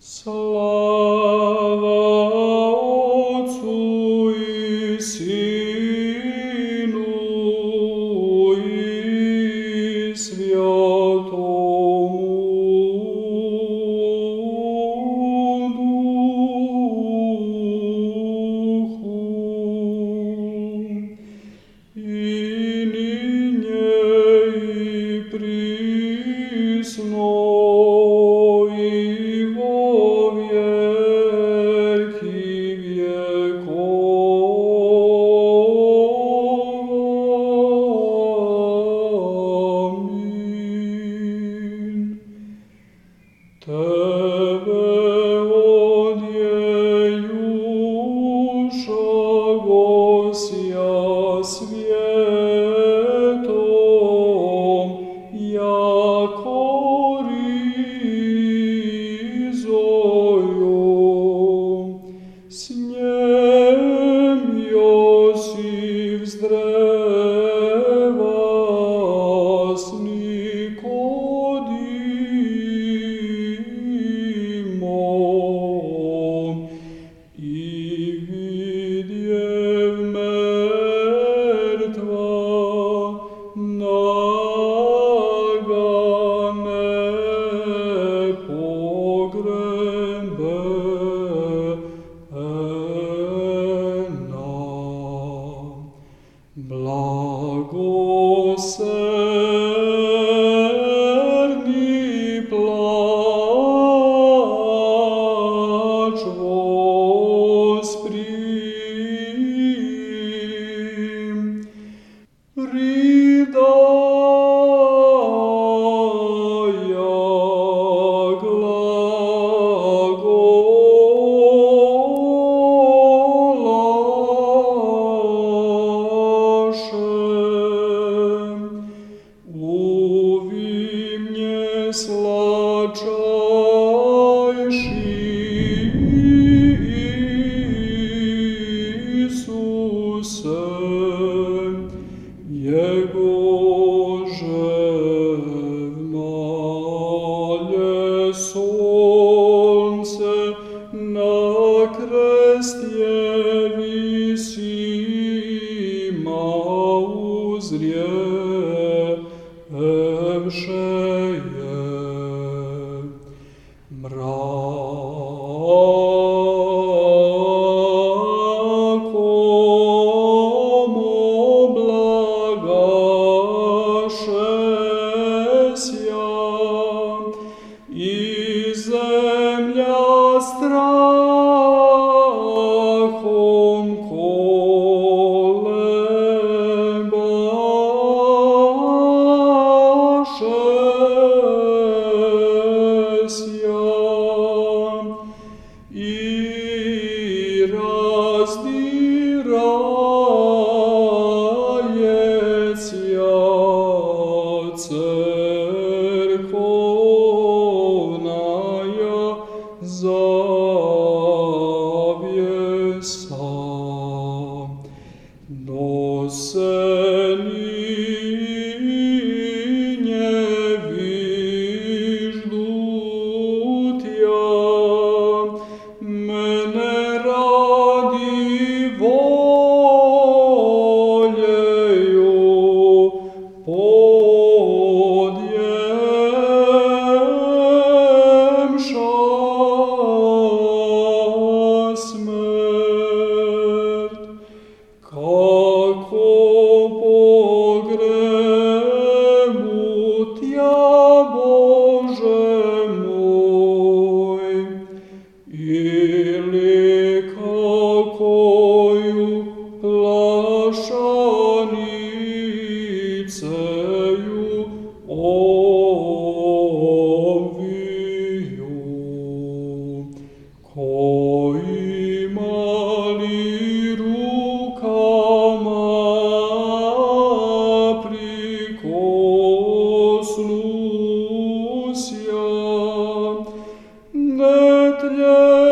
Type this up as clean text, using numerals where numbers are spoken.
Slava Otcu i Sinu i Svjatomu Duhu, i ninje i prisno i vo vjeki vjekova. Amin. Tebe odjejuša Gosja svijetom, jako rizojom. S njem Josif zdreva, s Nikodimom, i vidjev mrtva nagane pogrebena. Blagosrni plač vosprim, ridaja glagolašem. Uvi mnje slačajši Isuse, Jegože malje sonce na krstje visima uzrjevše je. Mrakom oblagašesja i zemlja strahom kolebašesja, i razdirajecja cerkovnaja zavjesa. No se ninje viždutja, mene radi voljeju podjemša smrt. Kako pogrebu tja, Bože moj, ili kakoju plašaniceju oviju, koji mali rukama prikosnusja, ne tlje